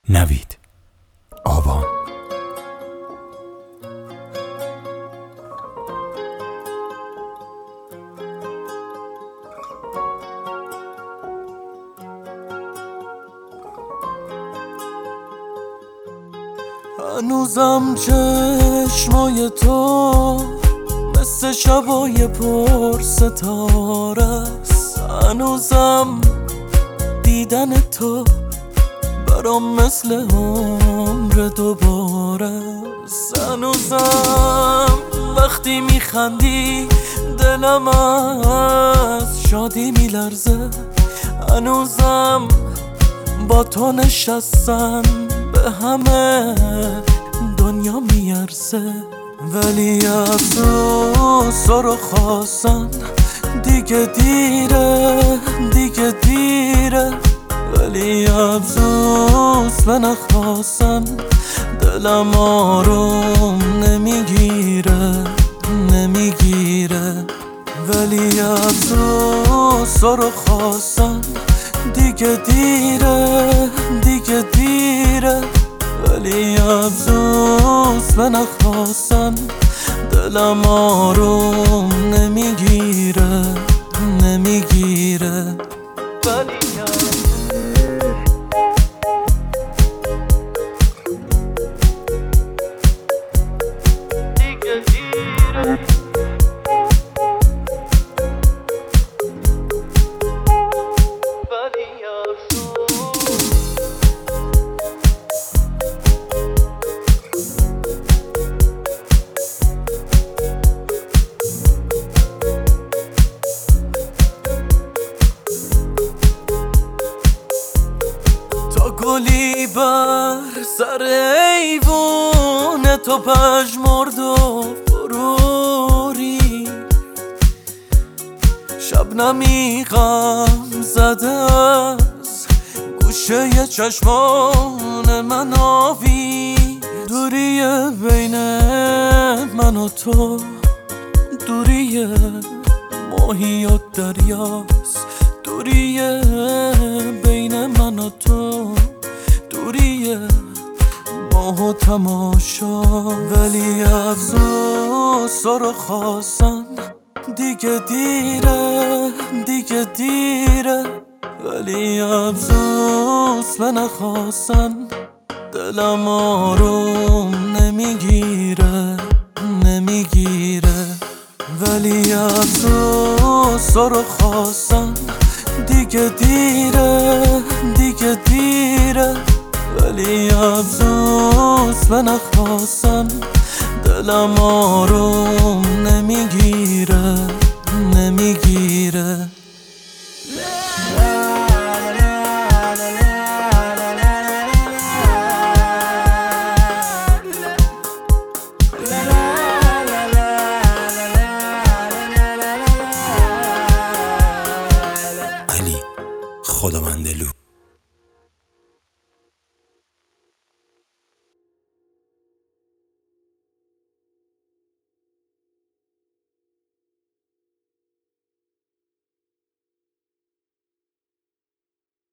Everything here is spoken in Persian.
نوید آبان. هنوزم چشمای تو مثل شبای پر ستاره است. هنوزم دیدن تو برام مثل عمر دوباره است. هنوزم وقتی میخندی دلم از شادی میلرزه. هنوزم با تو نشستن به همه دنیا میارزه. ولی افسوس رو خواستن دیگه دیره. ولی افسوس به نخواستن دلم آروم نمیگیره. ولی افسوس رو خواستن دیگه دیره. ولی افسوس به نخواستن دلم آروم نمیگیره. ولی دیگه دیره. گلی بر سر ایوون تو پژمرد و فروری. شبنمی غم زده از گوشه چشمان من آوی. دوریه بین من و تو، دوریه ماهی و دریاست. دوریه بین من و تو، دوریه ماه و تماشا. ولی افسوس رو خواستن دیگه دیره. ولی افسوس به نخواستن دلم آروم نمیگیره. ولی افسوس رو خواستن دیگه دیره. ولی افسوس به نخواستن دلم آروم نمیگیره. علی خداوند